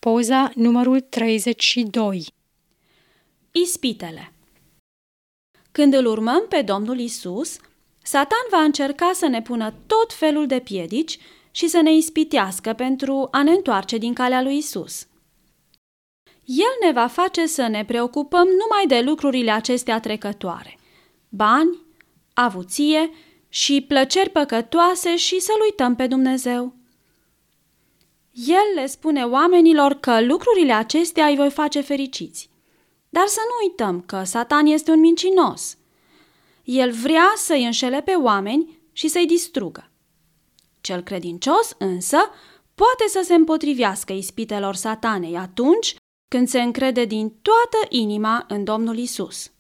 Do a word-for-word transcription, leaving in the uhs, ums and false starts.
Poza numărul treizeci și doi. Ispitele. Când îl urmăm pe Domnul Isus, Satan va încerca să ne pună tot felul de piedici și să ne ispitească pentru a ne întoarce din calea lui Isus. El ne va face să ne preocupăm numai de lucrurile acestea trecătoare, bani, avuție și plăceri păcătoase și să-L uităm pe Dumnezeu. El le spune oamenilor că lucrurile acestea îi voi face fericiți. Dar să nu uităm că Satan este un mincinos. El vrea să-i înșele pe oameni și să-i distrugă. Cel credincios însă poate să se împotrivească ispitelor Satanei atunci când se încrede din toată inima în Domnul Isus.